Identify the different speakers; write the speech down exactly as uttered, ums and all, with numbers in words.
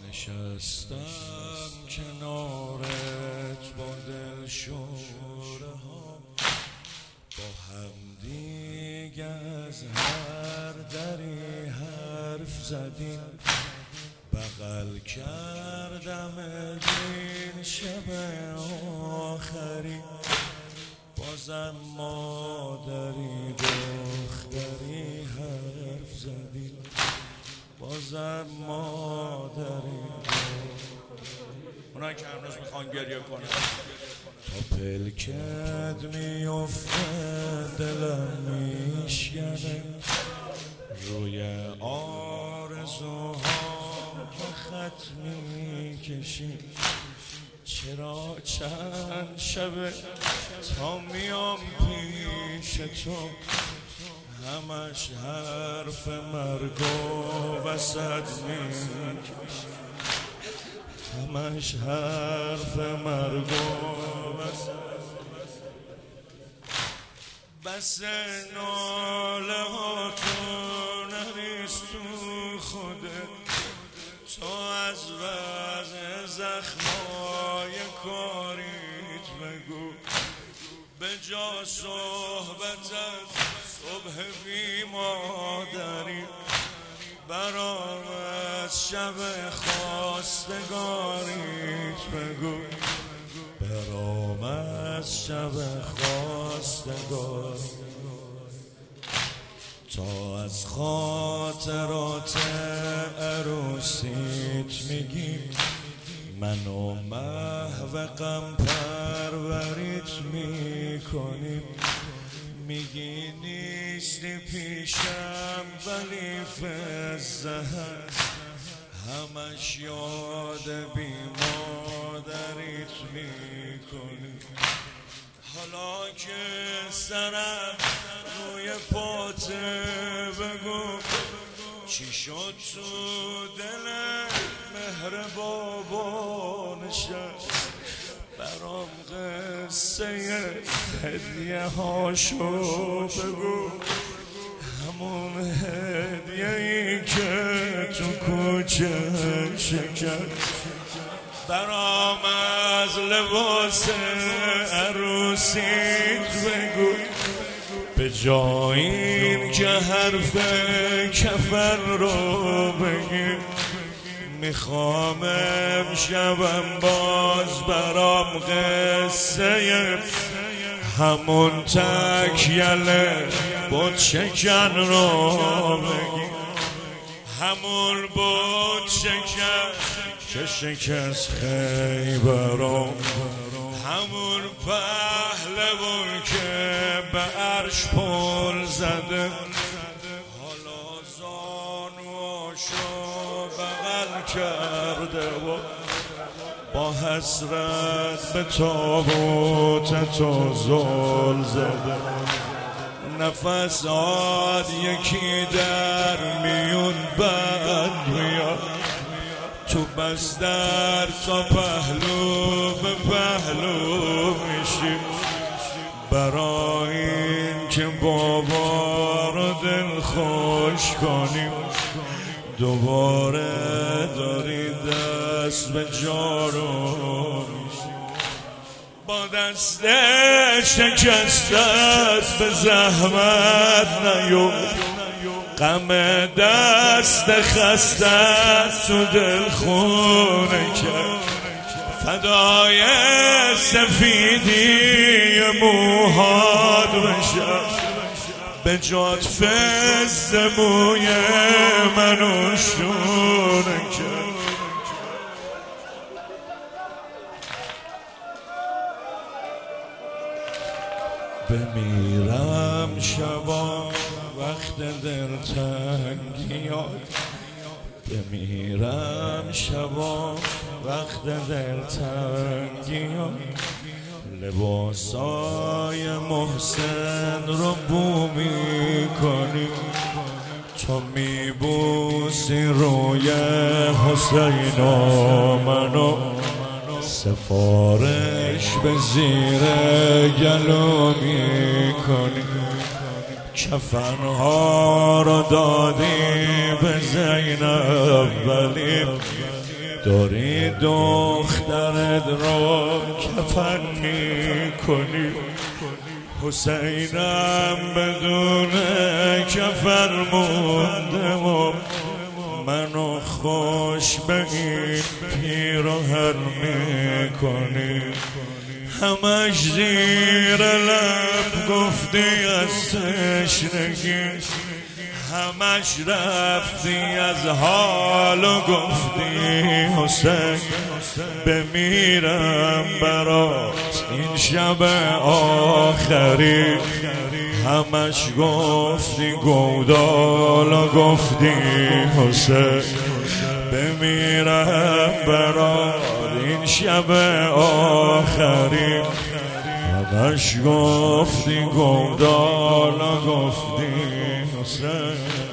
Speaker 1: نشستم کنارت با دل شوره ها، با هم دیگه از هر دری حرف زدیم، بغل کردم این شب آخری، بازم مادری دختری حرف زدیم، بازم مادری. اونایی که هنوز میخوان گریه کنن تا پلکت میفته دلم میشکنه، روی آرزوها تو خط میکشی، چرا چند شبه تا میام پیش تو، همش حرف مرگ و وسط میکشی، همش حرف مرگ و وسط. بس ناله ها تو نریز تو خودت، تو از وضع زخمای کاریت بگو، به جا صحبت از صبح بی مادری، برام از شب خواستگاریت بگو، برام از شب خواستگاری. تا از خاطرات عروسیت میگی، منو محو غم پروریت میکنیم، میگی نیستی پیشم ولی فزه هست، همش یاد بی مادریت میکنیم. حالا که سرم روی پاته بگو، چی شد تو دل مهر بابا نشست، برام قصه هدیه هاشو بگو، همون هدیه ای که تو کوچه شکست، برام از لباس عروسیت بگو، به جای این که حرف کفن رو بگی، میخوام امشبم باز برام قصه همون تکیله بود شکن رو بگی، همون بود شکن که شکست خیبرم، همون پهلوان که به عرش پل زده، حالا زانوشو بغل کرده و با حسرت به تابوت تو زل زده، نفسات یکی در میون بند میاد، تو بستر تا پهلو به پهلو میشی، برای این که بابا رو دل خوش کنیم، دوباره داری دست به جارو میشی، با دست شکستت به زحمت نیو، غم دست خستت تو دل خونه کرد، فدای سفیدی موهات بشم، به جات فز موی منو شونه کرد. بمیرم شبا وقت دلتنگیات، بمیرم شبا وقت دلتنگیات، لباسای محسن رو بو میکنی، تو میبوسی روی حسین و منو، سفارش به زیر گلو میکنی، کفنها رو دادی به زینب ولی داری دخترت را کفن میکنی، حسینم بدون کفن مونده و منو خوش به این پیراهن میکنی. همش زیر لب گفتی از تشنگی، همش رفتی از حال و گفتی حسین بمیرم برات این شب آخری. همش گفتی گودال و گفتی حسین بمیرم برات این شب آخری. همش گفتی گودال و گفتی حسین